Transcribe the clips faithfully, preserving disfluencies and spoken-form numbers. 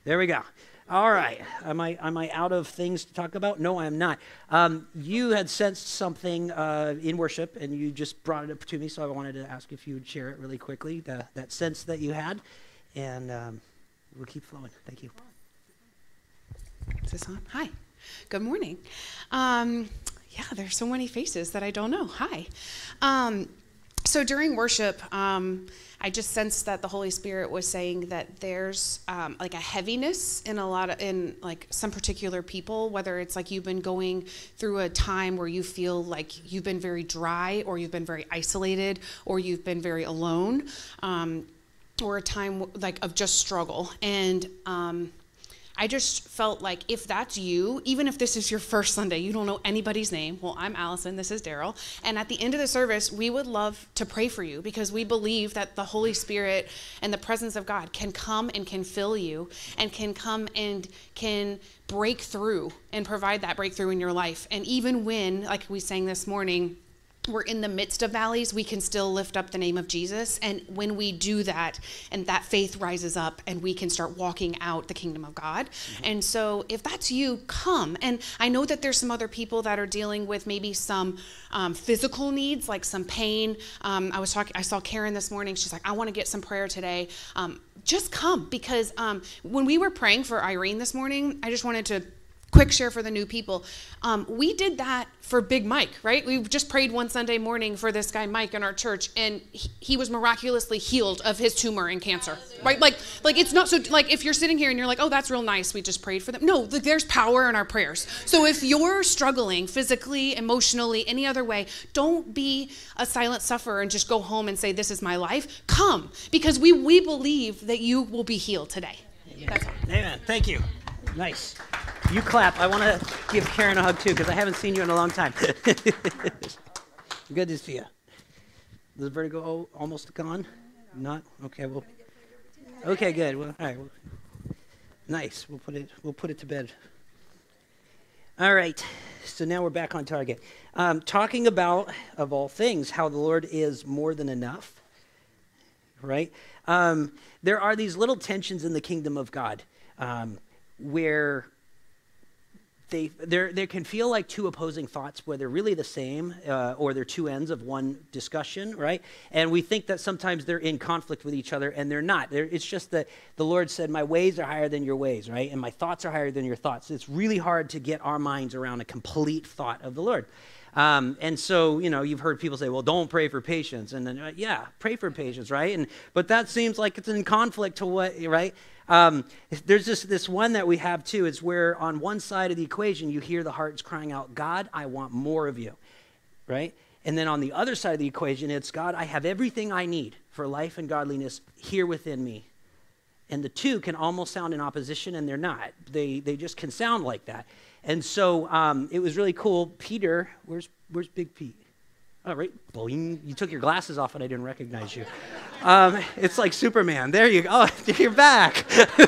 There we go. All right. Am I am I out of things to talk about? No, I'm not. Um, you had sensed something uh, in worship, and you just brought it up to me, so I wanted to ask if you would share it really quickly, the, that sense that you had, and um, we'll keep flowing. Thank you. Is this on? Hi. Good morning. Um, yeah, there's so many faces that I don't know. Hi. Um, so during worship, um, I just sensed that the Holy Spirit was saying that there's um, like a heaviness in a lot of, in like some particular people, whether it's like you've been going through a time where you feel like you've been very dry, or you've been very isolated, or you've been very alone, um, or a time like of just struggle. And um, I just felt like if that's you, even if this is your first Sunday, you don't know anybody's name. Well, I'm Allison, this is Daryl. And at the end of the service, we would love to pray for you, because we believe that the Holy Spirit and the presence of God can come and can fill you, and can come and can break through and provide that breakthrough in your life. And even when, like we sang this morning, we're in the midst of valleys, we can still lift up the name of Jesus. And when we do that, and that faith rises up, and we can start walking out the kingdom of God. Mm-hmm. And so if that's you, come. And I know that there's some other people that are dealing with maybe some um, physical needs, like some pain. Um, I was talking, I saw Karen this morning. She's like, I want to get some prayer today. Um, just come, because um, when we were praying for Irene this morning, I just wanted to quick share for the new people. Um, we did that for Big Mike, right? We just prayed one Sunday morning for this guy, Mike, in our church, and he, he was miraculously healed of his tumor and cancer, right? Like, like it's not so, like if you're sitting here and you're like, oh, that's real nice, we just prayed for them. No, like, there's power in our prayers. So if you're struggling physically, emotionally, any other way, don't be a silent sufferer and just go home and say, this is my life. Come, because we, we believe that you will be healed today. Amen. That's all. Amen. Thank you. Nice. You clap. I want to give Karen a hug too, because I haven't seen you in a long time. Good to see you. Is the vertigo almost gone? Not? Okay. Well. Okay. Good. Well. All right. Well, nice. We'll put it. We'll put it to bed. All right. So now we're back on target. Um, talking about, of all things, how the Lord is more than enough. Right. Um, there are these little tensions in the kingdom of God. Um, where they there there can feel like two opposing thoughts, where they're really the same, uh, or they're two ends of one discussion, right? And we think that sometimes they're in conflict with each other, and they're not. They're, it's just that the Lord said, my ways are higher than your ways, right? And my thoughts are higher than your thoughts. It's really hard to get our minds around a complete thought of the Lord. Um, and so, you know, you've heard people say, well, don't pray for patience. And then, uh, yeah, pray for patience, right? And but that seems like it's in conflict to what, right? Um, there's just this one that we have too. It's where on one side of the equation, you hear the hearts crying out, God, I want more of you, right? And then on the other side of the equation, it's, God, I have everything I need for life and godliness here within me. And the two can almost sound in opposition, and they're not. They they just can sound like that. And so um, it was really cool. Peter, where's where's Big Pete? Oh, right, boing. You took your glasses off and I didn't recognize you. Um, it's like Superman. There you go. Oh, you're back.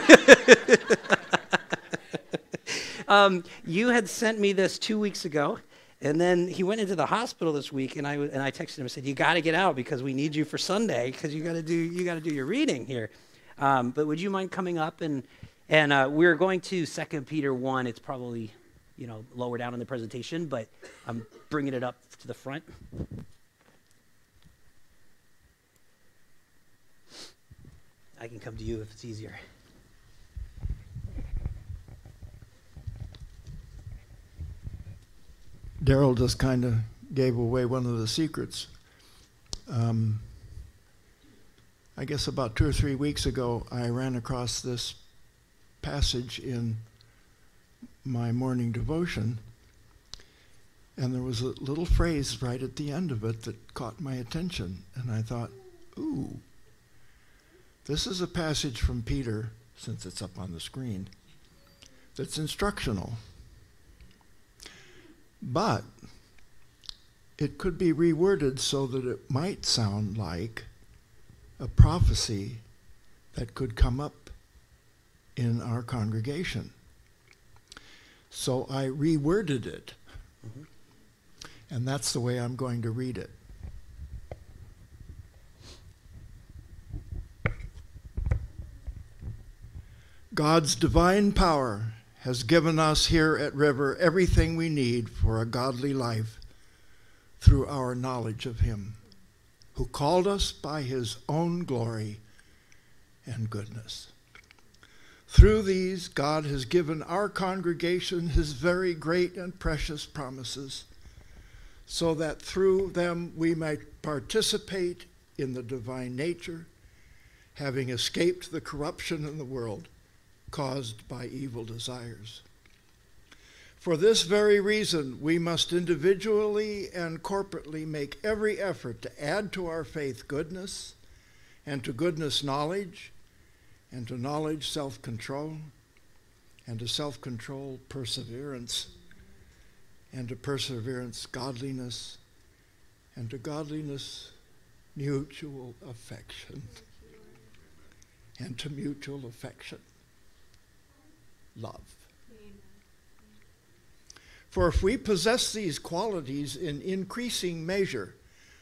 um, you had sent me this two weeks ago, and then he went into the hospital this week, and I and I texted him and said, you got to get out because we need you for Sunday, because you got to do you got to do your reading here. Um, but would you mind coming up? And and uh, we're going to Second Peter one. It's probably, you know, lower down in the presentation, but I'm bringing it up to the front. I can come to you if it's easier. Daryl just kind of gave away one of the secrets. Um, I guess about two or three weeks ago, I ran across this passage in my morning devotion, and there was a little phrase right at the end of it that caught my attention, and I thought, ooh, this is a passage from Peter, since it's up on the screen, that's instructional. But it could be reworded so that it might sound like a prophecy that could come up in our congregation. So I reworded it, mm-hmm. and that's the way I'm going to read it. God's divine power has given us here at River everything we need for a godly life through our knowledge of him, who called us by his own glory and goodness. Through these, God has given our congregation his very great and precious promises, so that through them we might participate in the divine nature, having escaped the corruption in the world caused by evil desires. For this very reason, we must individually and corporately make every effort to add to our faith goodness, and to goodness knowledge, and to knowledge self-control, and to self-control perseverance, and to perseverance godliness, and to godliness mutual affection, and to mutual affection love. For if we possess these qualities in increasing measure,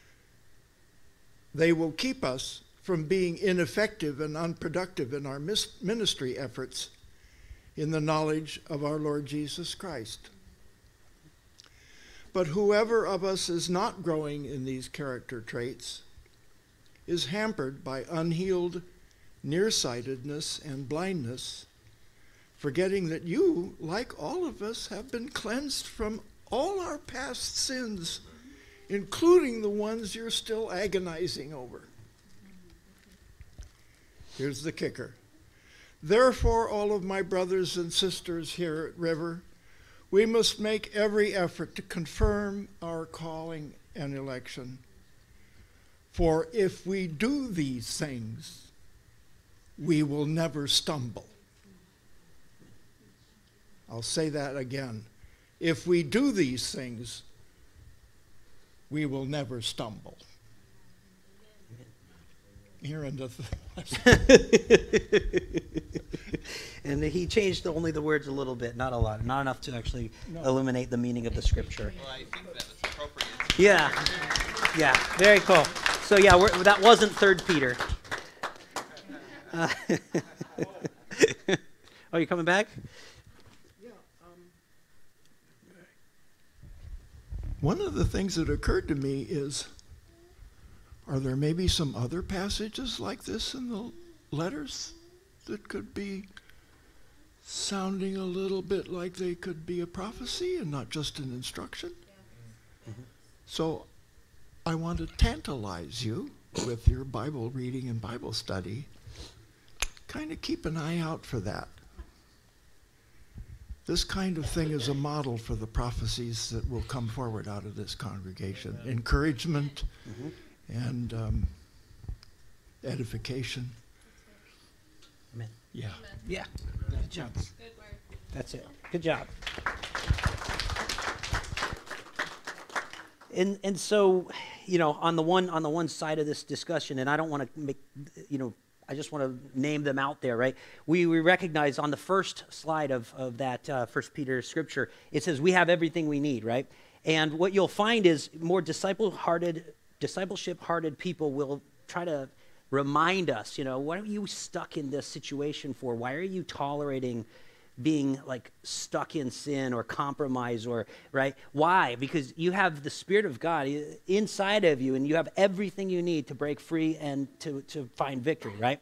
they will keep us from being ineffective and unproductive in our ministry efforts in the knowledge of our Lord Jesus Christ. But whoever of us is not growing in these character traits is hampered by unhealed nearsightedness and blindness, forgetting that you, like all of us, have been cleansed from all our past sins, including the ones you're still agonizing over. Here's the kicker. Therefore, all of my brothers and sisters here at River, we must make every effort to confirm our calling and election. For if we do these things, we will never stumble. I'll say that again. If we do these things, we will never stumble. Here into the And he changed only the words a little bit, not a lot, not enough to actually no. illuminate the meaning of the scripture. Well, I think that was appropriate. Yeah, yeah, very cool. So yeah, we're, that wasn't Third Peter. Uh, oh, you coming back? Yeah. Um, one of the things that occurred to me is, are there maybe some other passages like this in the letters that could be sounding a little bit like they could be a prophecy and not just an instruction? Yeah. Mm-hmm. So I want to tantalize you with your Bible reading and Bible study. Kind of keep an eye out for that. This kind of thing is a model for the prophecies that will come forward out of this congregation. Encouragement mm-hmm. and um, edification. Amen. Yeah. Amen. Yeah. Good job. Good work. That's it. Good job. And and so, you know, on the one on the one side of this discussion, and I don't want to make, you know, I just want to name them out there, right? We we recognize on the first slide of of that uh, First Peter scripture, it says we have everything we need, right? And what you'll find is more disciple-hearted, discipleship-hearted people will try to remind us, you know, what are you stuck in this situation for? Why are you tolerating being like stuck in sin or compromise or, right? Why? Because you have the Spirit of God inside of you and you have everything you need to break free and to, to find victory, right?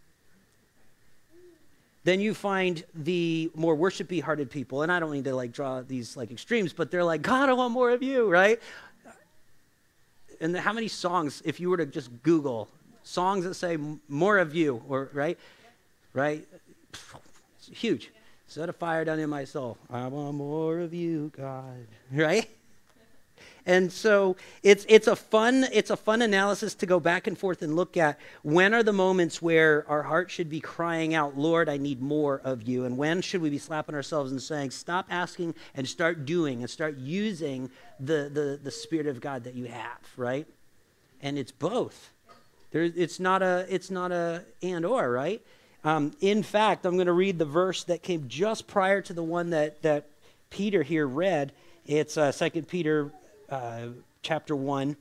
Then you find the more worshipy hearted people, and I don't need to like draw these like extremes, but they're like, God, I want more of you, right? And how many songs, if you were to just Google songs that say more of you, or right, right, it's huge. Set a fire down in my soul. I want more of you, God. Right? And so it's it's a fun it's a fun analysis to go back and forth and look at when are the moments where our heart should be crying out, Lord, I need more of you, and when should we be slapping ourselves and saying, stop asking and start doing and start using the the the Spirit of God that you have, right? And it's both. There, it's not a it's not a and or, right? Um, in fact, I'm going to read the verse that came just prior to the one that, that Peter here read. It's uh, Second Peter uh, chapter one,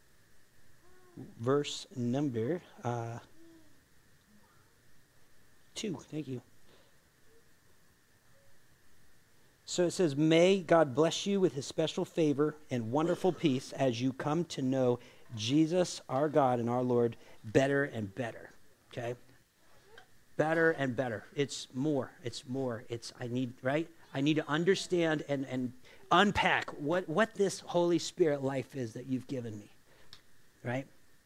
verse number uh, two. Thank you. So it says, may God bless you with his special favor and wonderful peace as you come to know Jesus, our God and our Lord, better and better. Okay? Better and better. It's more. It's more. It's, I need, right? I need to understand and, and unpack what, what this Holy Spirit life is that you've given me. Right?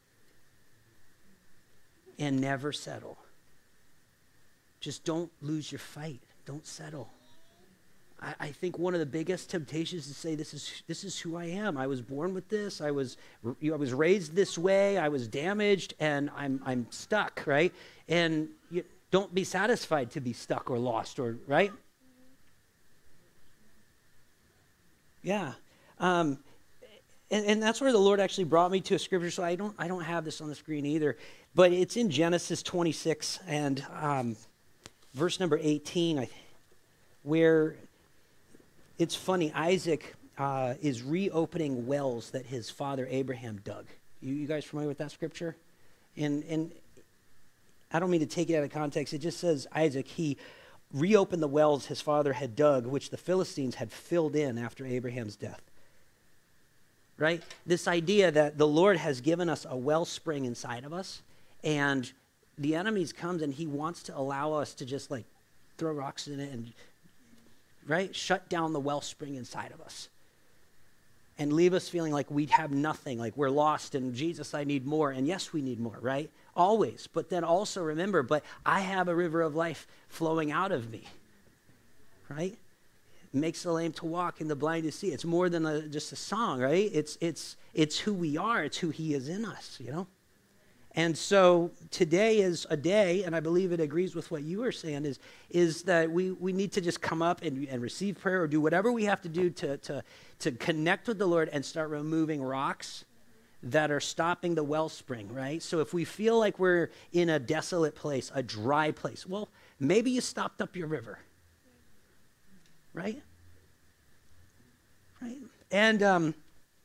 And never settle. Just don't lose your fight. Don't settle. I, I think one of the biggest temptations is to say, this is this is who I am. I was born with this. I was you know, I was raised this way. I was damaged, and I'm I'm stuck, right? And you, don't be satisfied to be stuck or lost, or right? Yeah. Um, and, and that's where the Lord actually brought me to a scripture. So I don't I don't have this on the screen either, but it's in Genesis twenty-six and um, verse number eighteen, I, where it's funny. Isaac uh, is reopening wells that his father Abraham dug. You, you guys familiar with that scripture? And and I don't mean to take it out of context. It just says Isaac, he reopened the wells his father had dug, which the Philistines had filled in after Abraham's death. Right? This idea that the Lord has given us a wellspring inside of us, and the enemy comes and he wants to allow us to just like throw rocks in it and, right, shut down the wellspring inside of us and leave us feeling like we have nothing, like we're lost, and Jesus, I need more. And yes, we need more, right? Always. But then also remember, but I have a river of life flowing out of me, right? It makes the lame to walk and the blind to see. It's more than a, just a song, right? It's it's it's who we are. It's who he is in us, you know? And so today is a day, and I believe it agrees with what you were saying, is, is that we, we need to just come up and, and receive prayer or do whatever we have to do to, to, to connect with the Lord and start removing rocks that are stopping the wellspring, right? So if we feel like we're in a desolate place, a dry place, well, maybe you stopped up your river, right? Right? And um,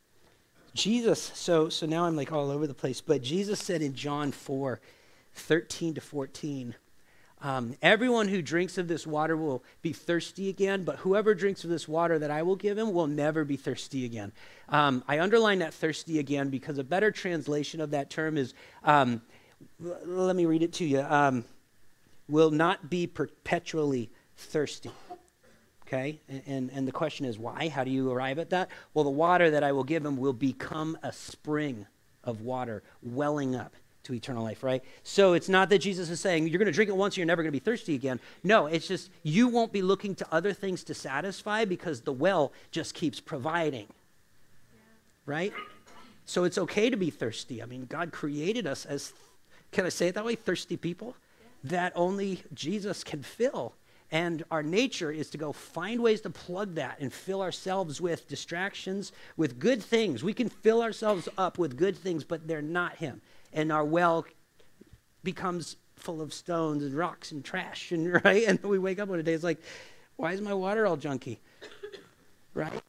Jesus, so so now I'm like all over the place, but Jesus said in John four, thirteen to fourteen, um, everyone who drinks of this water will be thirsty again, but whoever drinks of this water that I will give him will never be thirsty again. Um, I underline that thirsty again because a better translation of that term is, um, l- let me read it to you, um, will not be perpetually thirsty. Okay, and, and and the question is why? How do you arrive at that? Well, the water that I will give him will become a spring of water welling up to eternal life, right? So it's not that Jesus is saying you're going to drink it once and you're never going to be thirsty again. No, it's just you won't be looking to other things to satisfy because the well just keeps providing, right? So it's okay to be thirsty. I mean, God created us as, can I say it that way, thirsty people that only Jesus can fill. And our nature is to go find ways to plug that and fill ourselves with distractions, with good things. We can fill ourselves up with good things, but they're not him. And our well becomes full of stones and rocks and trash, and right? And we wake up one day, it's like, why is my water all junky? Right?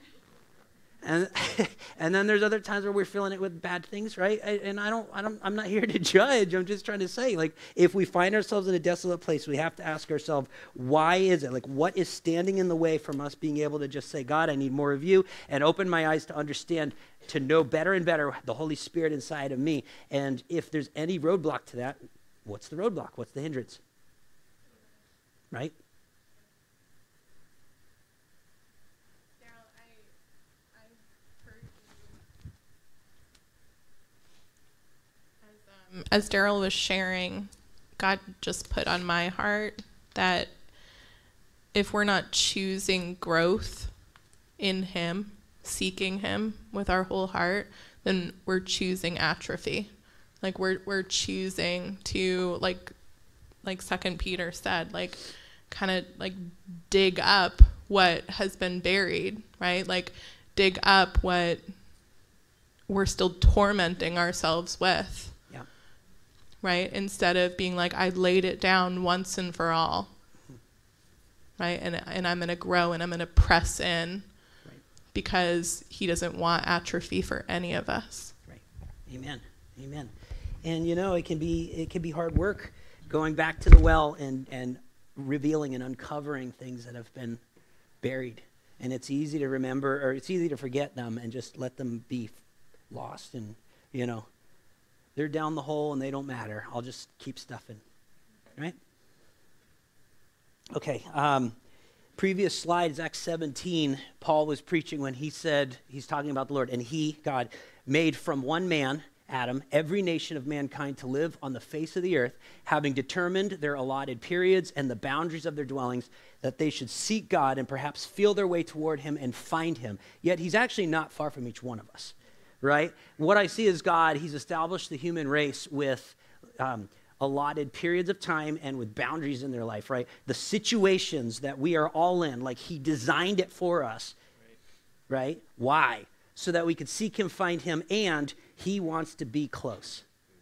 And and then there's other times where we're filling it with bad things, right? And I don't, I don't, I'm not here to judge. I'm just trying to say, like, if we find ourselves in a desolate place, we have to ask ourselves, why is it? Like, what is standing in the way from us being able to just say, God, I need more of you, and open my eyes to understand, to know better and better the Holy Spirit inside of me. And if there's any roadblock to that, what's the roadblock? What's the hindrance? Right? As Daryl was sharing, God just put on my heart that if we're not choosing growth in him, seeking him with our whole heart, then we're choosing atrophy. Like we're we're choosing to, like like Second Peter said, like kind of like dig up what has been buried, right? Like dig up what we're still tormenting ourselves with. Right? Instead of being like, I laid it down once and for all. Right? And and I'm going to grow and I'm going to press in right. Because he doesn't want atrophy for any of us. Right. Amen. Amen. And you know, it can be it can be hard work going back to the well and, and revealing and uncovering things that have been buried. And it's easy to remember, or it's easy to forget them and just let them be lost. And, you know, they're down the hole and they don't matter. I'll just keep stuffing, right? Okay, um, previous slide is Acts seventeen. Paul was preaching when he said, he's talking about the Lord, and he, God, made from one man, Adam, every nation of mankind to live on the face of the earth, having determined their allotted periods and the boundaries of their dwellings, that they should seek God and perhaps feel their way toward him and find him. Yet he's actually not far from each one of us, right? What I see is God, he's established the human race with um, allotted periods of time and with boundaries in their life, right? The situations that we are all in, like he designed it for us, right? Why? So that we could seek him, find him, and he wants to be close.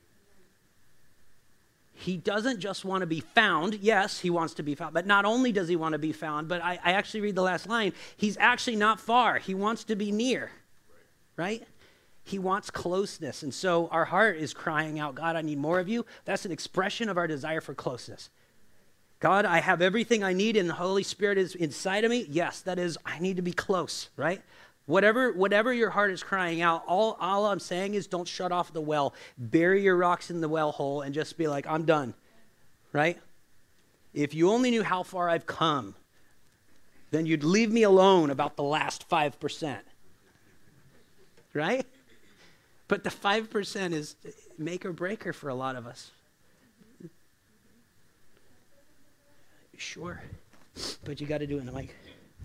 He doesn't just want to be found. Yes, he wants to be found. But not only does he want to be found, but I, I actually read the last line. He's actually not far. He wants to be near, right? He wants closeness. And so our heart is crying out, God, I need more of you. That's an expression of our desire for closeness. God, I have everything I need and the Holy Spirit is inside of me. Yes, that is, I need to be close, right? Whatever whatever your heart is crying out, all, all I'm saying is don't shut off the well. Bury your rocks in the well hole and just be like, I'm done, right? If you only knew how far I've come, then you'd leave me alone about the last five percent, right? But the five percent is make or breaker for a lot of us. Sure, but you got to do it in the mic.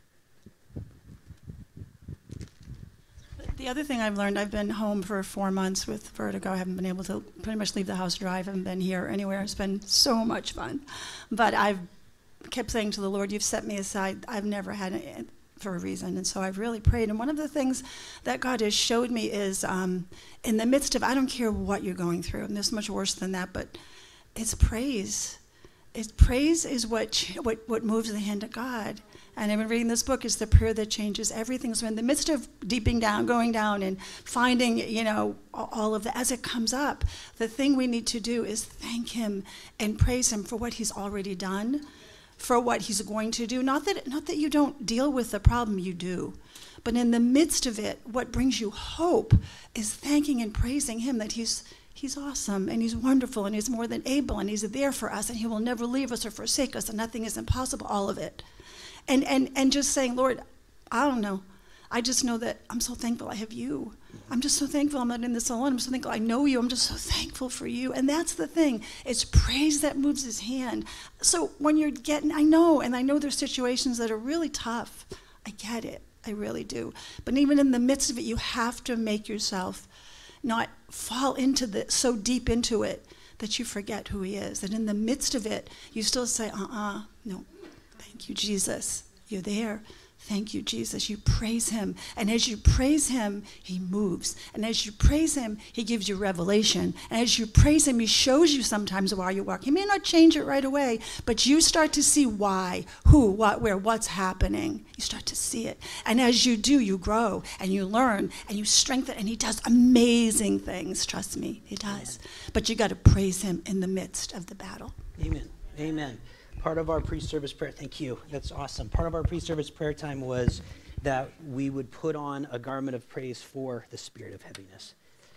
The other thing I've learned, I've been home for four months with vertigo. I haven't been able to pretty much leave the house drive. I haven't been here anywhere. It's been so much fun. But I've kept saying to the Lord, you've set me aside. I've never had it for a reason. And so I've really prayed. And one of the things that God has showed me is um, in the midst of, I don't care what you're going through, and there's much worse than that, but it's praise. It's praise is what, what, what moves the hand of God. And I've been reading this book, it's the prayer that changes everything. So in the midst of deeping down, going down and finding, you know, all of that, as it comes up, the thing we need to do is thank him and praise him for what he's already done, for what he's going to do. Not that, not that you don't deal with the problem, you do. But in the midst of it, what brings you hope is thanking and praising him that he's He's awesome, and he's wonderful, and he's more than able, and he's there for us, and he will never leave us or forsake us, and nothing is impossible, all of it. And and and just saying, Lord, I don't know. I just know that I'm so thankful I have you. I'm just so thankful I'm not in this alone. I'm so thankful I know you. I'm just so thankful for you. And that's the thing. It's praise that moves his hand. So when you're getting, I know, and I know there's situations that are really tough. I get it. I really do. But even in the midst of it, you have to make yourself not fall into the so deep into it that you forget who he is. And in the midst of it, you still say, uh-uh, no, thank you, Jesus. You're there. Thank you, Jesus. You praise him. And as you praise him, he moves. And as you praise him, he gives you revelation. And as you praise him, he shows you sometimes while you walk. He may not change it right away, but you start to see why, who, what, where, what's happening. You start to see it. And as you do, you grow and you learn and you strengthen. And he does amazing things. Trust me, he does. But you got to praise him in the midst of the battle. Amen. Amen. Part of our pre-service prayer, thank you, that's awesome. Part of our pre-service prayer time was that we would put on a garment of praise for the spirit of heaviness.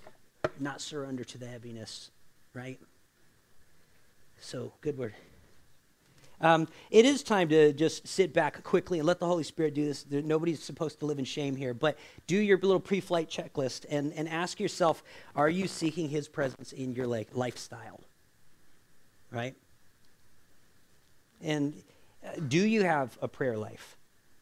Not surrender to the heaviness, right? So, good word. Um, it is time to just sit back quickly and let the Holy Spirit do this. There, nobody's supposed to live in shame here, but do your little pre-flight checklist and, and ask yourself, are you seeking his presence in your like, lifestyle, right? And uh, do you have a prayer life?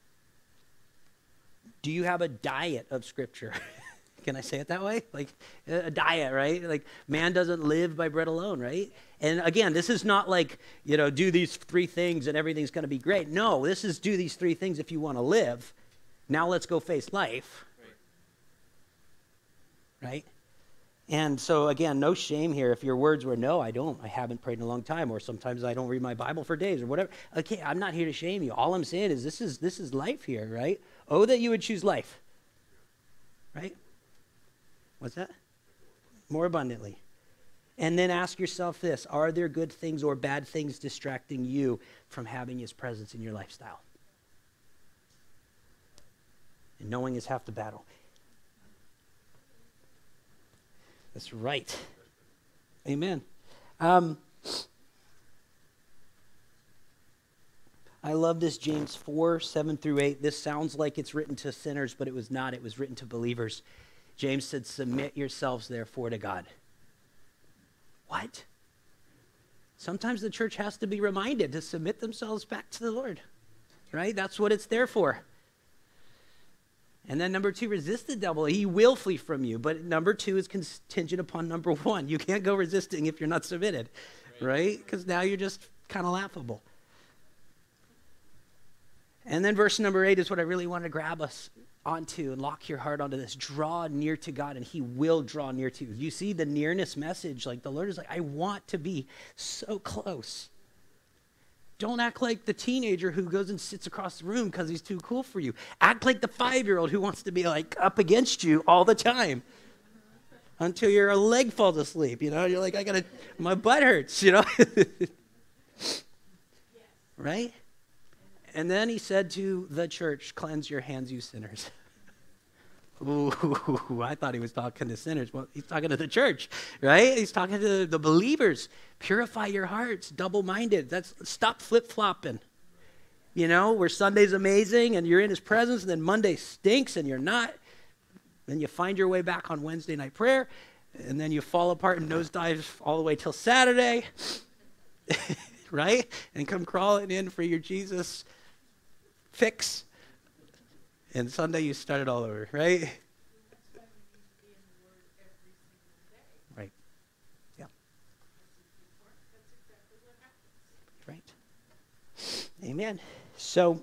Do you have a diet of Scripture? Can I say it that way? Like a diet, right? Like man doesn't live by bread alone, right? And again, this is not like, you know, do these three things and everything's going to be great. No, this is do these three things if you want to live. Now let's go face life. Right? And so, again, no shame here. If your words were, no, I don't. I haven't prayed in a long time, or sometimes I don't read my Bible for days or whatever. Okay, I'm not here to shame you. All I'm saying is this is this is life here, right? Oh, that you would choose life. Right? What's that? More abundantly. And then ask yourself this, are there good things or bad things distracting you from having his presence in your lifestyle? And knowing is half the battle. That's right. Amen. Um, I love this James four, seven through eight. This sounds like it's written to sinners, but it was not. It was written to believers. James said, submit yourselves therefore to God. What? Sometimes the church has to be reminded to submit themselves back to the Lord, right? That's what it's there for. And then number two, resist the devil. He will flee from you. But number two is contingent upon number one. You can't go resisting if you're not submitted, right? Because now you're just kind of laughable. And then verse number eight is what I really want to grab us onto and lock your heart onto this. Draw near to God and he will draw near to you. You see the nearness message, like the Lord is like, I want to be so close. Don't act like the teenager who goes and sits across the room because he's too cool for you. Act like the five-year-old who wants to be like up against you all the time until your leg falls asleep. You know, you're like, I gotta, my butt hurts, you know? Right? And then he said to the church, cleanse your hands, you sinners. Ooh, I thought he was talking to sinners. Well, he's talking to the church, right? He's talking to the believers. Purify your hearts, double-minded. That's stop flip-flopping. You know, where Sunday's amazing and you're in his presence, and then Monday stinks and you're not. Then you find your way back on Wednesday night prayer, and then you fall apart and nosedive all the way till Saturday, right? And come crawling in for your Jesus fix. And Sunday you start it all over, right? Right. Yeah. Right. Amen. So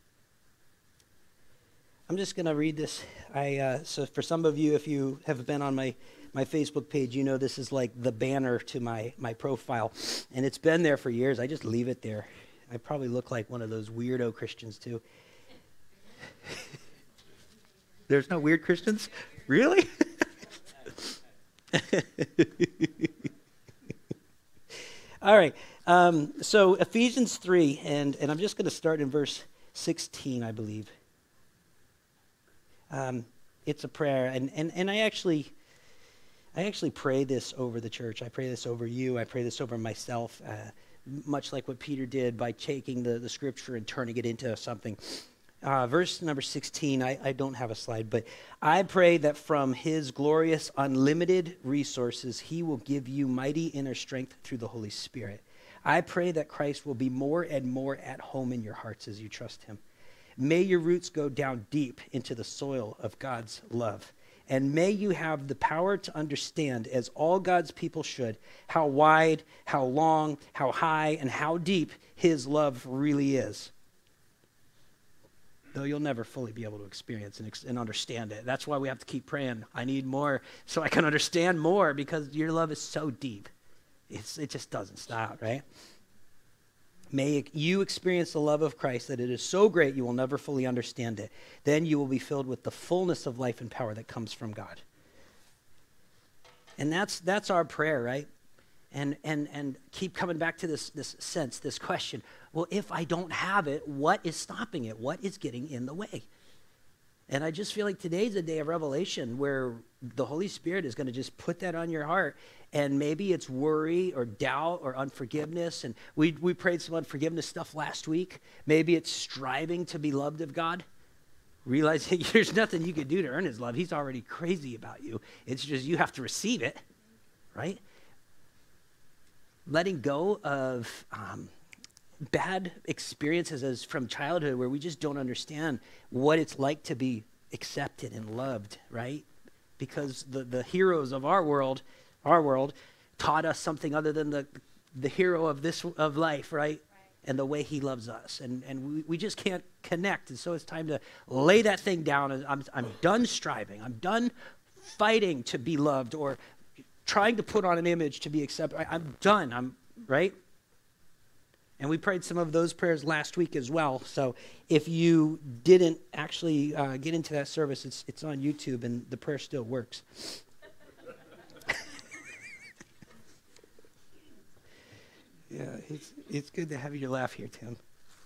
I'm just going to read this. I uh, so for some of you, if you have been on my my Facebook page, you know this is like the banner to my my profile, and it's been there for years. I just leave it there. I probably look like one of those weirdo Christians too. There's no weird Christians? Really? All right. Um, so Ephesians three, and, and I'm just going to start in verse sixteen, I believe. Um, it's a prayer, and, and, and I actually I actually pray this over the church. I pray this over you. I pray this over myself, uh, much like what Peter did by taking the, the scripture and turning it into something. Uh, verse number sixteen, I, I don't have a slide, but I pray that from his glorious unlimited resources, he will give you mighty inner strength through the Holy Spirit. I pray that Christ will be more and more at home in your hearts as you trust him. May your roots go down deep into the soil of God's love. And may you have the power to understand, as all God's people should, how wide, how long, how high, and how deep his love really is. Though you'll never fully be able to experience and, ex- and understand it. That's why we have to keep praying. I need more so I can understand more, because your love is so deep. It's, it just doesn't stop, right? May you experience the love of Christ, that it is so great you will never fully understand it. Then you will be filled with the fullness of life and power that comes from God. And that's that's our prayer, right? And and and keep coming back to this this sense, this question. Well, if I don't have it, what is stopping it? What is getting in the way? And I just feel like today's a day of revelation where the Holy Spirit is going to just put that on your heart. And maybe it's worry or doubt or unforgiveness. And we we prayed some unforgiveness stuff last week. Maybe it's striving to be loved of God. Realizing there's nothing you can do to earn his love. He's already crazy about you. It's just you have to receive it, right? Letting go of um, bad experiences as from childhood where we just don't understand what it's like to be accepted and loved, right? Because the, the heroes of our world, our world, taught us something other than the the hero of this of life, right? Right. And the way he loves us, and and we, we just can't connect. And so it's time to lay that thing down. And I'm I'm done striving. I'm done fighting to be loved or trying to put on an image to be accepted. I, I'm done. I'm right. And we prayed some of those prayers last week as well. So if you didn't actually uh, get into that service, it's it's on YouTube, and the prayer still works. Yeah, it's it's good to have your laugh here, Tim.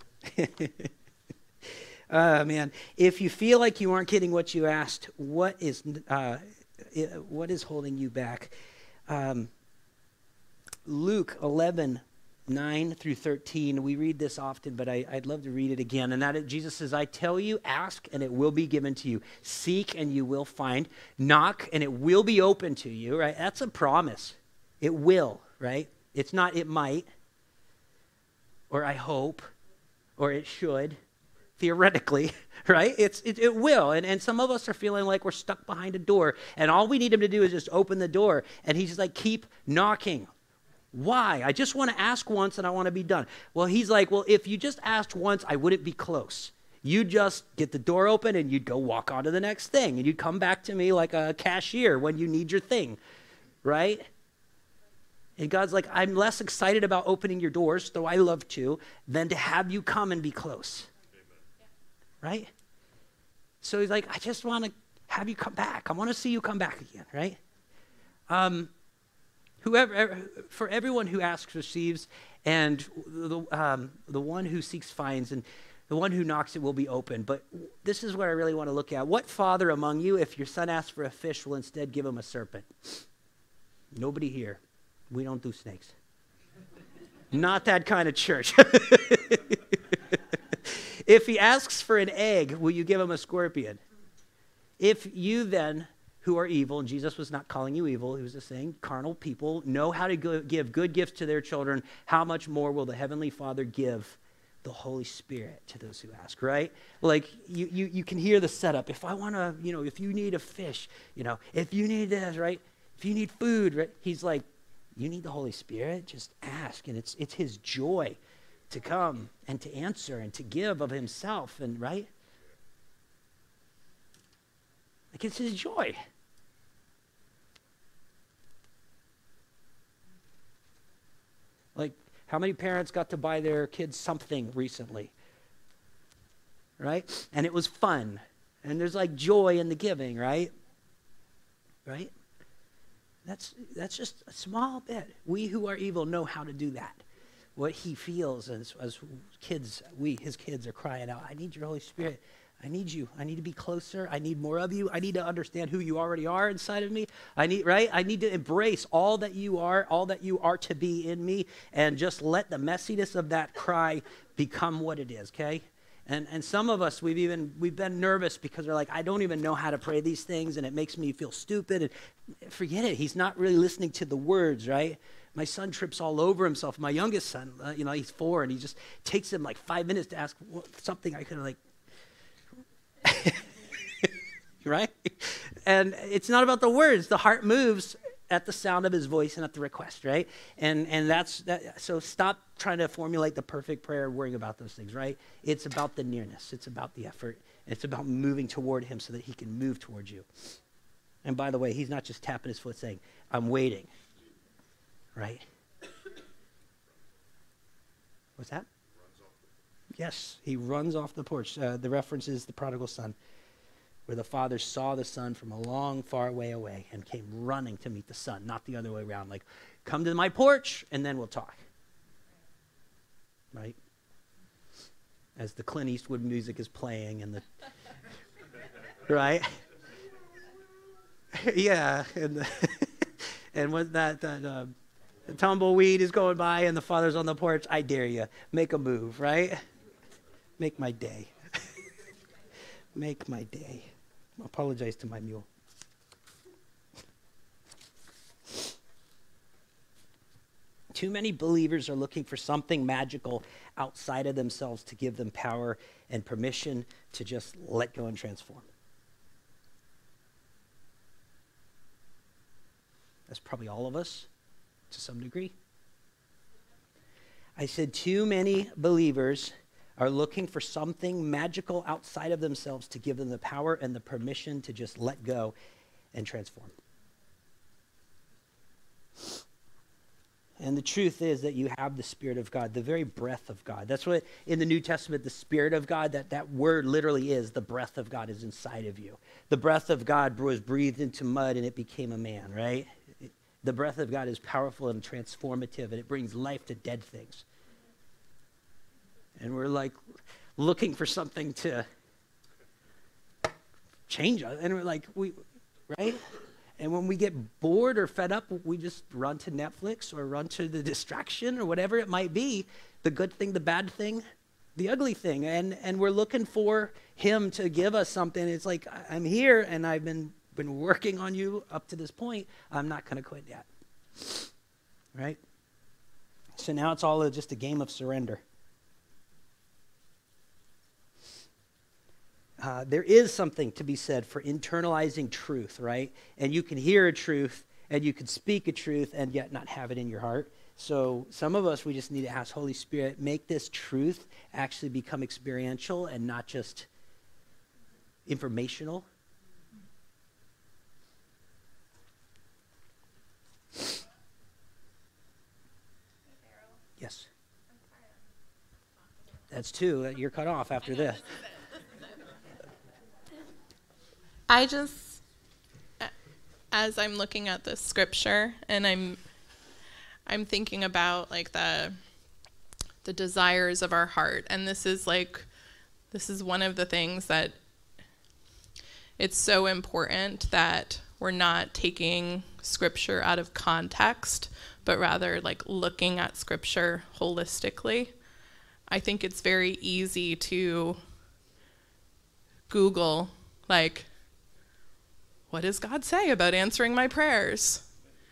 uh, man, if you feel like you aren't getting what you asked, what is uh, what is holding you back? Um, Luke eleven, nine through thirteen, we read this often, but I, I'd love to read it again. And that is, Jesus says, I tell you, ask and it will be given to you. Seek and you will find. Knock and it will be open to you, right? That's a promise. It will, right? It's not it might, or I hope, or it should, theoretically, right? It's It, it will. And, and some of us are feeling like we're stuck behind a door, and all we need him to do is just open the door. And he's just like, keep knocking. Why? I just want to ask once and I want to be done. Well, he's like, well, if you just asked once, I wouldn't be close. You just get the door open and you'd go walk on to the next thing. And you'd come back to me like a cashier when you need your thing, right? And God's like, I'm less excited about opening your doors, though I love to, than to have you come and be close. Amen. Right? So he's like, I just want to have you come back. I want to see you come back again, right? Um, whoever, for everyone who asks receives, and the, um, the one who seeks finds, and the one who knocks it will be open. But this is what I really want to look at. What father among you, if your son asks for a fish, will instead give him a serpent? Nobody here. We don't do snakes. Not that kind of church. If he asks for an egg, will you give him a scorpion? If you then, who are evil, and Jesus was not calling you evil, he was just saying carnal people know how to go, give good gifts to their children, how much more will the Heavenly Father give the Holy Spirit to those who ask, right? Like you, you, you can hear the setup. If I want to, you know, if you need a fish, you know, if you need this, right? If you need food, right? He's like, you need the Holy Spirit, just ask. And it's it's his joy to come and to answer and to give of himself, and right? Like it's his joy. Like how many parents got to buy their kids something recently? Right? And it was fun. And there's like joy in the giving, right? Right? That's that's just a small bit. We who are evil know how to do that. What he feels as, as kids, we, his kids, are crying out, I need your Holy Spirit. I need you. I need to be closer. I need more of you. I need to understand who you already are inside of me. I need, right? I need to embrace all that you are, all that you are to be in me, and just let the messiness of that cry become what it is, okay? And and some of us, we've even, we've been nervous because we're like, I don't even know how to pray these things, and it makes me feel stupid. And forget it. He's not really listening to the words, right? My son trips all over himself. My youngest son, uh, you know, he's four, and he just takes him like five minutes to ask something. I could like, right? And it's not about the words. The heart moves at the sound of his voice and at the request, right? And and that's that. So stop trying to formulate the perfect prayer, worrying about those things, right? It's about the nearness. It's about the effort. It's about moving toward him so that he can move towards you. And by the way, he's not just tapping his foot saying, I'm waiting, right? What's that? Yes, he runs off the porch. Uh, the reference is the prodigal son, where the father saw the son from a long, far way away and came running to meet the son, not the other way around. Like, come to my porch, and then we'll talk. Right? As the Clint Eastwood music is playing, and the... right? yeah, and the and when that, that uh, the tumbleweed is going by and the father's on the porch, I dare you, make a move, right? Make my day. Make my day. I apologize to my mule. Too many believers are looking for something magical outside of themselves to give them power and permission to just let go and transform. That's probably all of us to some degree. I said too many believers are looking for something magical outside of themselves to give them the power and the permission to just let go and transform. And the truth is that you have the Spirit of God, the very breath of God. That's what in the New Testament, the Spirit of God, that, that word literally is the breath of God is inside of you. The breath of God was breathed into mud and it became a man, right? The breath of God is powerful and transformative, and it brings life to dead things. And we're like looking for something to change us. And we're like, we, right? And when we get bored or fed up, we just run to Netflix or run to the distraction or whatever it might be, the good thing, the bad thing, the ugly thing. And and we're looking for him to give us something. It's like, I'm here and I've been, been working on you up to this point. I'm not going to quit yet. Right? So now it's all just a game of surrender. Uh, there is something to be said for internalizing truth, right? And you can hear a truth and you can speak a truth and yet not have it in your heart. So some of us, we just need to ask Holy Spirit, make this truth actually become experiential and not just informational. Yes. That's two. You're cut off after this. I just, as I'm looking at this scripture, and I'm, I'm thinking about like the, the desires of our heart, and this is like, this is one of the things that it's so important that we're not taking scripture out of context, but rather like looking at scripture holistically. I think it's very easy to Google like, what does God say about answering my prayers?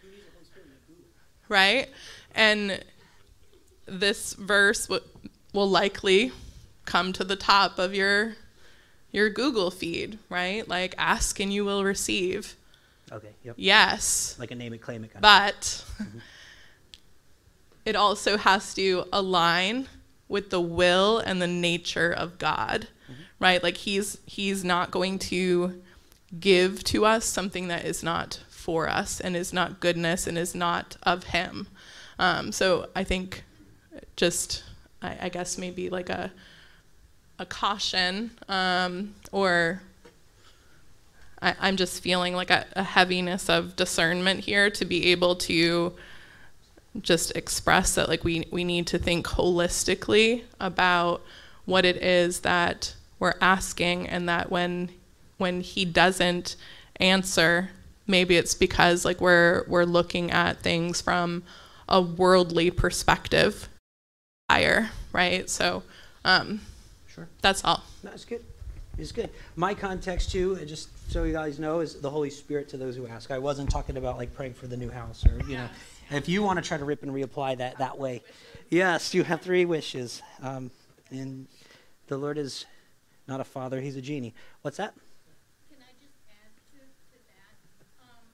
Right? And this verse w- will likely come to the top of your your Google feed, right? Like, ask and you will receive. Okay, yep. Yes. Like a name it, claim it kind of But mm-hmm. It also has to align with the will and the nature of God, mm-hmm. right? Like he's he's not going to give to us something that is not for us and is not goodness and is not of him. Um, so I think just, I, I guess maybe like a a caution um, or I, I'm just feeling like a, a heaviness of discernment here to be able to just express that like we, we need to think holistically about what it is that we're asking, and that when when he doesn't answer, maybe it's because like we're we're looking at things from a worldly perspective higher, right? So um Sure. That's all. That's good. It's good. My context too, just so you guys know, is the Holy Spirit to those who ask. I wasn't talking about like praying for the new house or, you know, if you want to try to rip and reapply that that way. Yes, you have three wishes. Um, and the Lord is not a father, he's a genie. What's that? Can I just add to, to that? Um,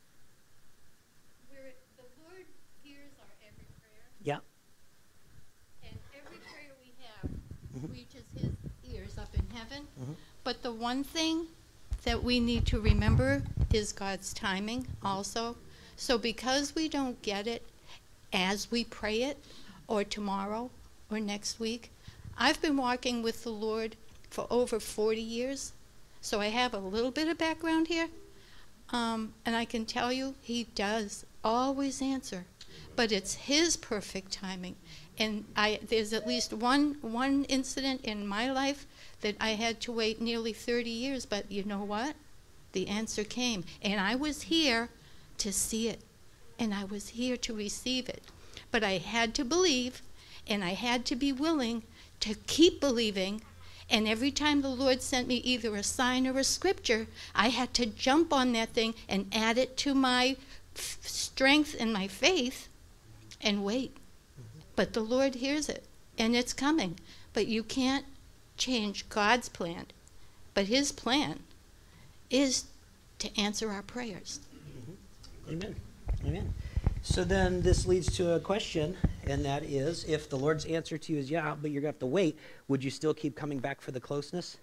where the Lord hears our every prayer, Yeah. and every prayer we have Mhm. reaches his ears up in heaven. Mhm. But the one thing that we need to remember is God's timing also. So because we don't get it as we pray it, or tomorrow, or next week, I've been walking with the Lord for over forty years, so I have a little bit of background here. Um, and I can tell you, he does always answer, but it's his perfect timing. And I, there's at least one one incident in my life that I had to wait nearly thirty years, but you know what? The answer came, and I was here to see it, and I was here to receive it. But I had to believe, and I had to be willing to keep believing. And every time the Lord sent me either a sign or a scripture, I had to jump on that thing and add it to my f- strength and my faith and wait. Mm-hmm. But the Lord hears it, and it's coming. But you can't change God's plan. But his plan is to answer our prayers. Mm-hmm. Amen. Amen. So then this leads to a question, and that is, if the Lord's answer to you is yeah, but you're going to have to wait, would you still keep coming back for the closeness?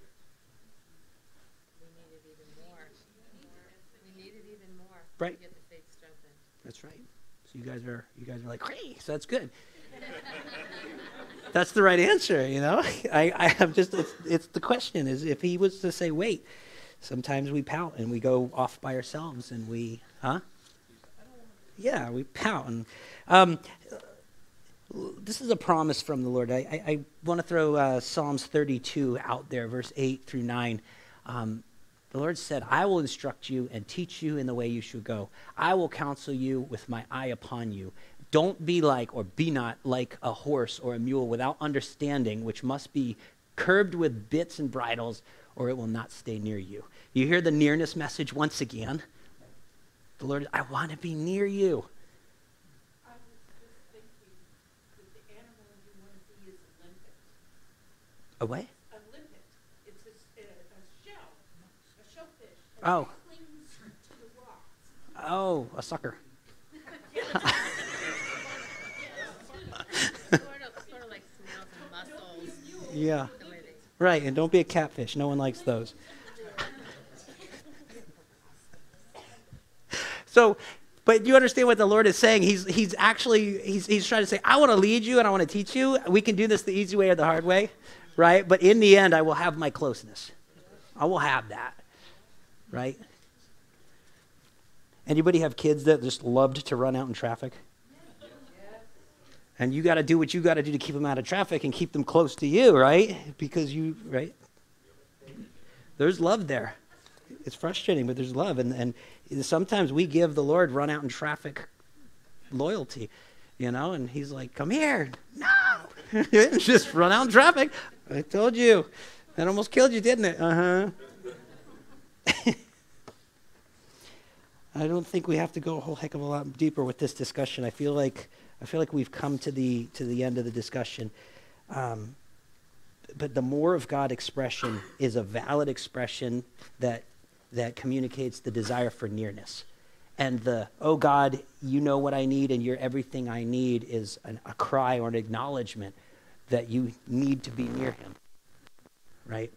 We need it even more. We need it even more. Right. To get the faith strengthened. That's right. So you guys are you guys are like, hey, so that's good. That's the right answer, you know? I, I have just, it's, it's the question is if he was to say wait, sometimes we pout and we go off by ourselves and we, huh? I don't Yeah, we pout. And, um, this is a promise from the Lord. I, I, I want to throw uh, Psalms thirty-two out there, verse eight through nine. Um, the Lord said, I will instruct you and teach you in the way you should go. I will counsel you with my eye upon you. Don't be like, or be not like a horse or a mule without understanding, which must be curbed with bits and bridles, or it will not stay near you. You hear the nearness message once again. The Lord, I want to be near you. I was just thinking that the animal you want to be is a limpet. A what? A limpet. It's a, s- a- a shell, a shellfish. and Oh. it clings to the rocks. Oh, a sucker. Sort of, sort of like snails and mussels. Yeah. The way they- Right, and don't be a catfish. No one likes those. So, but you understand what the Lord is saying? He's he's actually he's he's trying to say, I want to lead you and I want to teach you. We can do this the easy way or the hard way, right? But in the end, I will have my closeness. I will have that, right? Anybody have kids that just loved to run out in traffic? And you got to do what you got to do to keep them out of traffic and keep them close to you, right? Because you, right? There's love there. It's frustrating, but there's love. And, and sometimes we give the Lord run out in traffic loyalty, you know? And he's like, come here. No. Just run out in traffic. I told you. That almost killed you, didn't it? Uh-huh. I don't think we have to go a whole heck of a lot deeper with this discussion. I feel like I feel like we've come to the to the end of the discussion. Um, but the more of God expression is a valid expression that that communicates the desire for nearness. And the, oh God, you know what I need and you're everything I need is an, a cry or an acknowledgement that you need to be near him, right?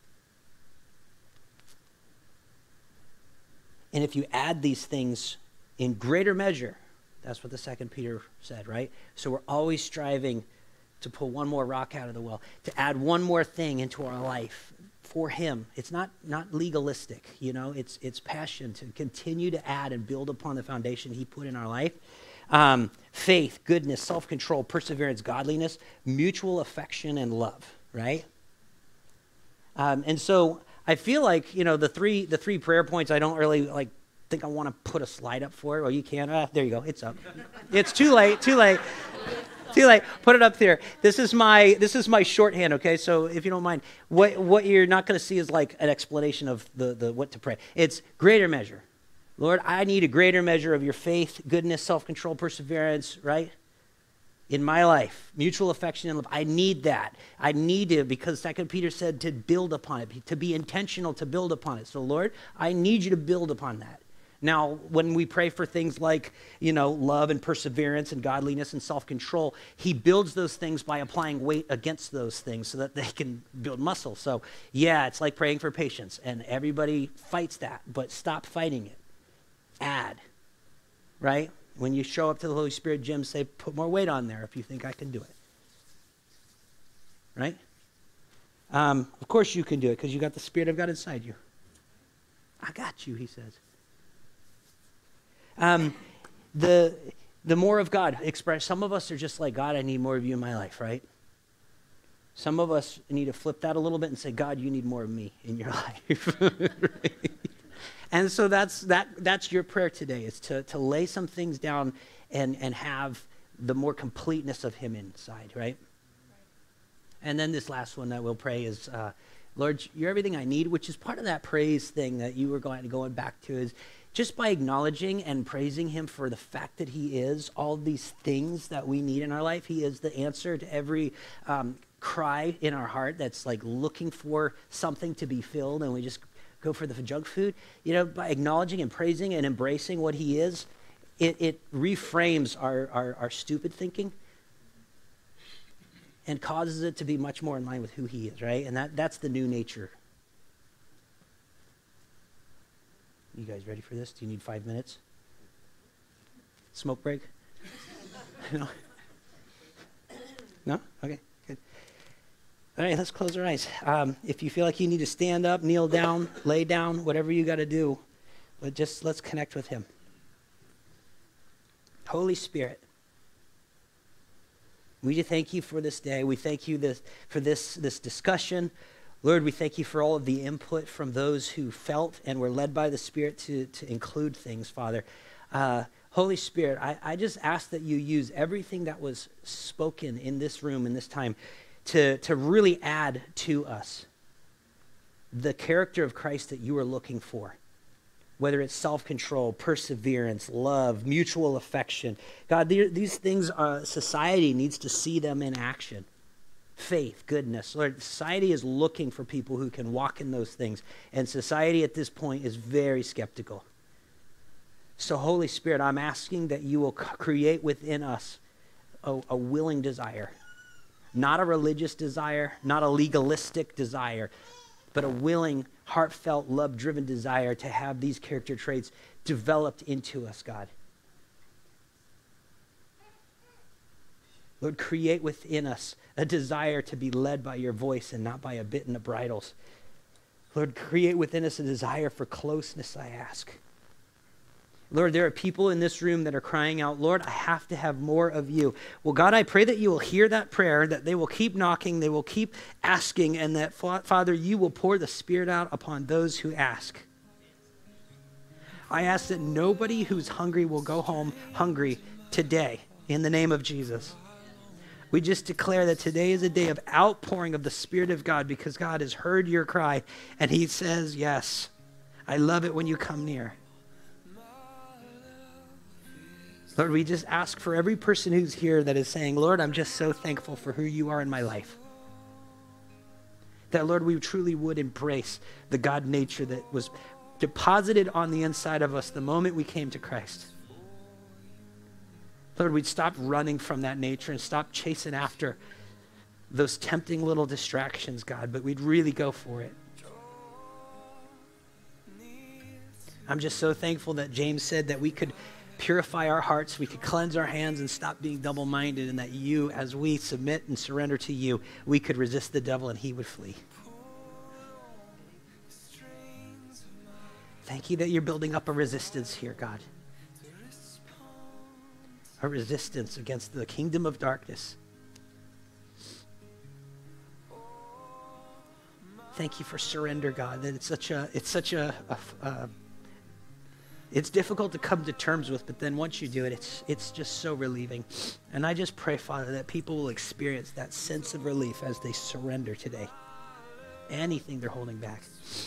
And if you add these things in greater measure, that's what the second Peter said, right? So we're always striving to pull one more rock out of the well, to add one more thing into our life for him. It's not not legalistic, you know, it's it's passion to continue to add and build upon the foundation he put in our life. Um, faith, goodness, self-control, perseverance, godliness, mutual affection, and love, right? Um, and so I feel like, you know, the three the three prayer points, I don't really like think I want to put a slide up for it. Well, you can. Ah, there you go. It's up. It's too late. Too late. Too late. Put it up there. This is my this is my shorthand. Okay, so if you don't mind, what what you're not going to see is like an explanation of the the what to pray. It's greater measure. Lord, I need a greater measure of your faith, goodness, self-control, perseverance, right? In my life, mutual affection and love. I need that. I need to, because Second Peter said to build upon it, to be intentional to build upon it. So Lord, I need you to build upon that. Now, when we pray for things like, you know, love and perseverance and godliness and self-control, he builds those things by applying weight against those things so that they can build muscle. So yeah, it's like praying for patience, and everybody fights that, but stop fighting it. Add, right? When you show up to the Holy Spirit gym, say, put more weight on there if you think I can do it. Right? Um, of course you can do it because you got the Spirit of God inside you. I got you, he says. Um, the the more of God express. Some of us are just like, God, I need more of you in my life, right? Some of us need to flip that a little bit and say, God, you need more of me in your life. Right? And so that's that. That's your prayer today, is to, to lay some things down and, and have the more completeness of him inside, right? Right. And then this last one that we'll pray is, uh, Lord, you're everything I need, which is part of that praise thing that you were going, going back to, is just by acknowledging and praising him for the fact that he is all these things that we need in our life. He is the answer to every um, cry in our heart that's like looking for something to be filled, and we just go for the junk food. You know, by acknowledging and praising and embracing what he is, it, it reframes our, our, our stupid thinking and causes it to be much more in line with who he is, right? And that, that's the new nature. You guys ready for this? Do you need five minutes? Smoke break? No? No? Okay, good. All right, let's close our eyes. Um, if you feel like you need to stand up, kneel down, lay down, whatever you got to do, but just let's connect with him. Holy Spirit, we thank you for this day. We thank you this, for this, this discussion. Lord, we thank you for all of the input from those who felt and were led by the Spirit to, to include things, Father. Uh, Holy Spirit, I, I just ask that you use everything that was spoken in this room in this time to, to really add to us the character of Christ that you are looking for. Whether it's self-control, perseverance, love, mutual affection. God, these things, uh, society needs to see them in action. Faith, goodness. Lord, society is looking for people who can walk in those things. And society at this point is very skeptical. So Holy Spirit, I'm asking that you will create within us a, a willing desire. Not a religious desire, not a legalistic desire, but a willing, heartfelt, love-driven desire to have these character traits developed into us, God. Lord, create within us a desire to be led by your voice and not by a bit in the bridles. Lord, create within us a desire for closeness, I ask. Lord, there are people in this room that are crying out, Lord, I have to have more of you. Well, God, I pray that you will hear that prayer, that they will keep knocking, they will keep asking, and that, Father, you will pour the Spirit out upon those who ask. I ask that nobody who's hungry will go home hungry today in the name of Jesus. We just declare that today is a day of outpouring of the Spirit of God because God has heard your cry, and he says, yes, I love it when you come near. Lord, we just ask for every person who's here that is saying, Lord, I'm just so thankful for who you are in my life. That, Lord, we truly would embrace the God nature that was deposited on the inside of us the moment we came to Christ. Lord, we'd stop running from that nature and stop chasing after those tempting little distractions, God, but we'd really go for it. I'm just so thankful that James said that we could purify our hearts, we could cleanse our hands and stop being double-minded, and that you, as we submit and surrender to you, we could resist the devil and he would flee. Thank you that you're building up a resistance here, God. A resistance against the kingdom of darkness. Thank you for surrender, God, that it's such a, it's such a, a, a it's difficult to come to terms with, but then once you do it, it's it's just so relieving. And I just pray, Father, that people will experience that sense of relief as they surrender today. Anything they're holding back.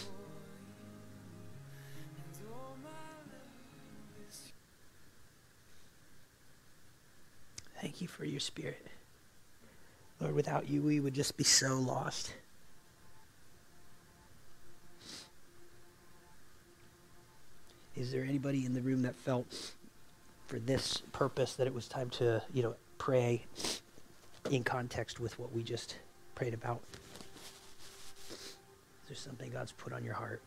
Thank you for your Spirit. Lord, without you, we would just be so lost. Is there anybody in the room that felt for this purpose that it was time to, you know, pray in context with what we just prayed about? Is there something God's put on your heart?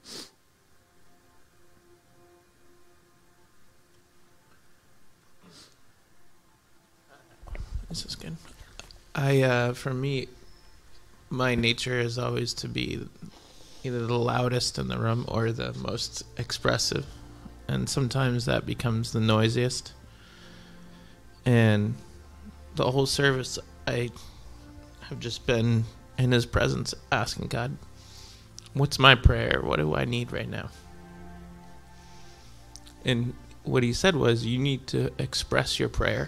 This is good. I, uh, for me, my nature is always to be either the loudest in the room or the most expressive. And sometimes that becomes the noisiest. And the whole service, I have just been in his presence asking God, what's my prayer? What do I need right now? And what he said was, you need to express your prayer.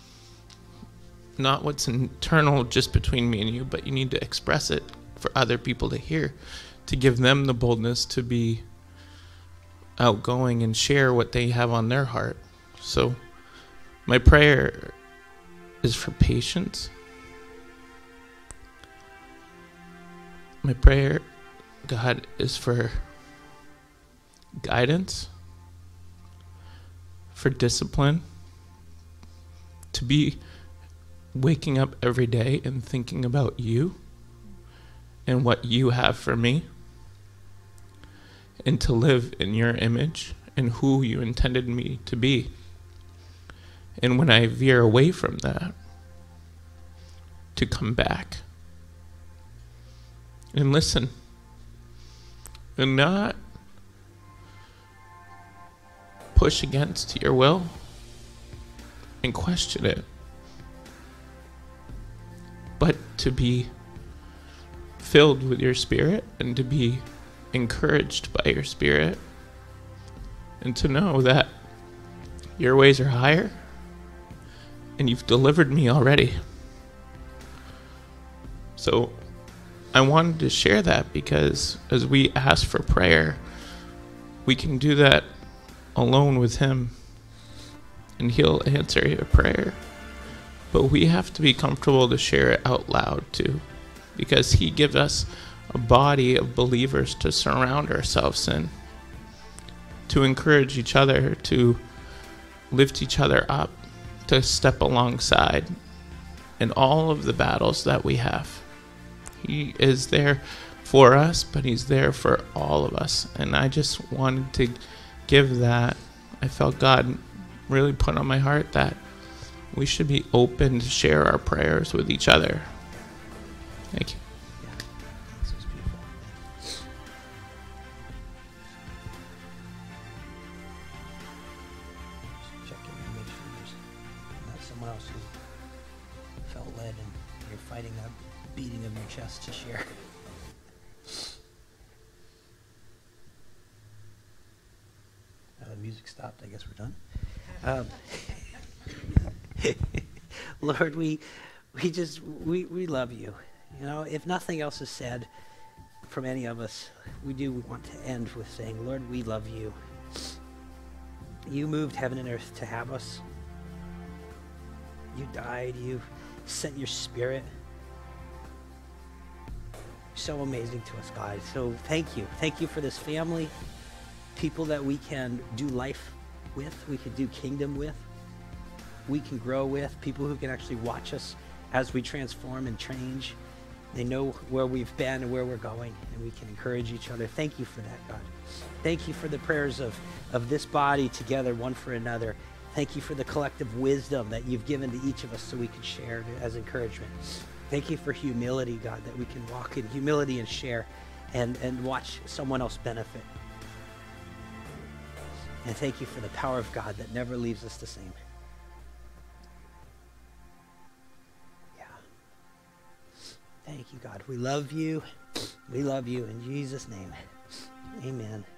Not what's internal just between me and you, but you need to express it for other people to hear, to give them the boldness to be outgoing and share what they have on their heart. So my prayer is for patience. My prayer, God, is for guidance, for discipline, to be waking up every day and thinking about you and what you have for me, and to live in your image and who you intended me to be. And when I veer away from that, to come back and listen and not push against your will, and question it, but to be filled with your Spirit and to be encouraged by your Spirit, and to know that your ways are higher and you've delivered me already. So I wanted to share that because as we ask for prayer, we can do that alone with him and he'll answer your prayer. But we have to be comfortable to share it out loud too, because he gives us a body of believers to surround ourselves in, to encourage each other, to lift each other up, to step alongside in all of the battles that we have. He is there for us, but he's there for all of us. And I just wanted to give that. I felt God really put on my heart that we should be open to share our prayers with each other. Thank you. Yeah, this was beautiful. Just check in and make sure there's not someone else who felt led and you're fighting that beating of your chest to share. Uh, the music stopped. I guess we're done. Um, Lord, we we just we, we love you. You know, if nothing else is said from any of us, we do want to end with saying, Lord, we love you. You moved heaven and earth to have us. You died. You sent your Spirit. So amazing to us, God. So thank you. Thank you for this family, people that we can do life with, we can do kingdom with, we can grow with, people who can actually watch us as we transform and change. They know where we've been and where we're going, and we can encourage each other. Thank you for that, God. Thank you for the prayers of, of this body together, one for another. Thank you for the collective wisdom that you've given to each of us so we can share as encouragement. Thank you for humility, God, that we can walk in humility and share and, and watch someone else benefit. And thank you for the power of God that never leaves us the same. Yeah. Thank you, God. We love you. We love you in Jesus' name. Amen.